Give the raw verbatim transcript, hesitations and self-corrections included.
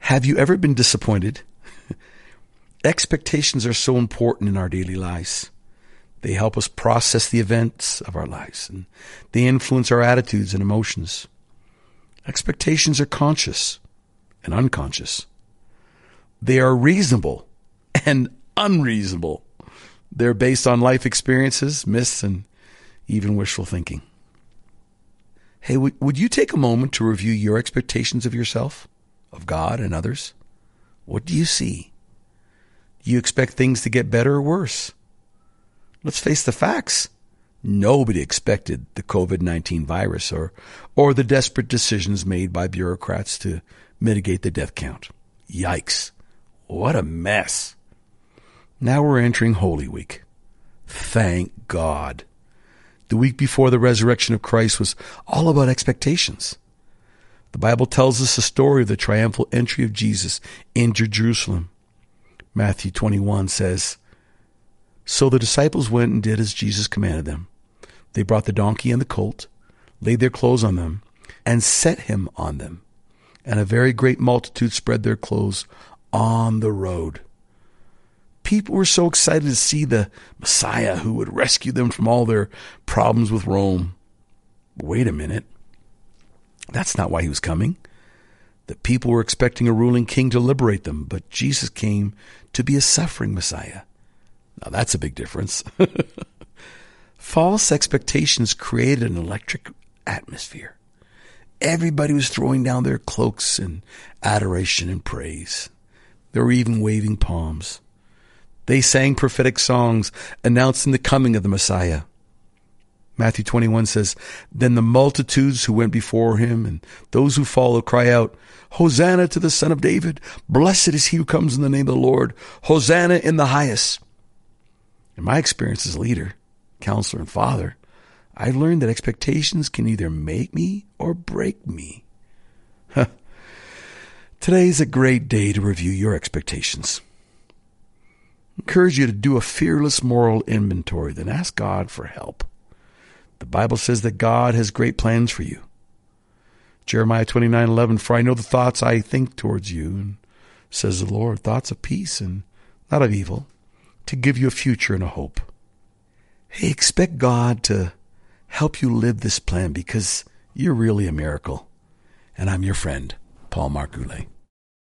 Have you ever been disappointed? Expectations are so important in our daily lives. They help us process the events of our lives, and they influence our attitudes and emotions. Expectations are conscious and unconscious. They are reasonable and unreasonable. They're based on life experiences, myths, and even wishful thinking. Hey, w- would you take a moment to review your expectations of yourself, of God, and others? What do you see? Do you expect things to get better or worse? Let's face the facts. Nobody expected the covid nineteen virus or, or the desperate decisions made by bureaucrats to mitigate the death count. Yikes. What a mess. Now we're entering Holy Week. Thank God. The week before the resurrection of Christ was all about expectations. The Bible tells us the story of the triumphal entry of Jesus into Jerusalem. Matthew twenty-one says, "So the disciples went and did as Jesus commanded them. They brought the donkey and the colt, laid their clothes on them, and set him on them. And a very great multitude spread their clothes on the road." People were so excited to see the Messiah who would rescue them from all their problems with Rome. Wait a minute. That's not why he was coming. The people were expecting a ruling king to liberate them, but Jesus came to be a suffering Messiah. Now that's a big difference. False expectations created an electric atmosphere. Everybody was throwing down their cloaks in adoration and praise. They were even waving palms. They sang prophetic songs announcing the coming of the Messiah. Matthew twenty-one says, "Then the multitudes who went before him and those who followed cry out, 'Hosanna to the Son of David. Blessed is he who comes in the name of the Lord. Hosanna in the highest.'" In my experience as leader, counselor, and father, I've learned that expectations can either make me or break me. Today's a great day to review your expectations. I encourage you to do a fearless moral inventory, then ask God for help. The Bible says that God has great plans for you. Jeremiah twenty-nine eleven, "For I know the thoughts I think towards you, and says the Lord, thoughts of peace and not of evil, to give you a future and a hope." Hey, expect God to help you live this plan because you're really a miracle. And I'm your friend, Paul Marc Goulet.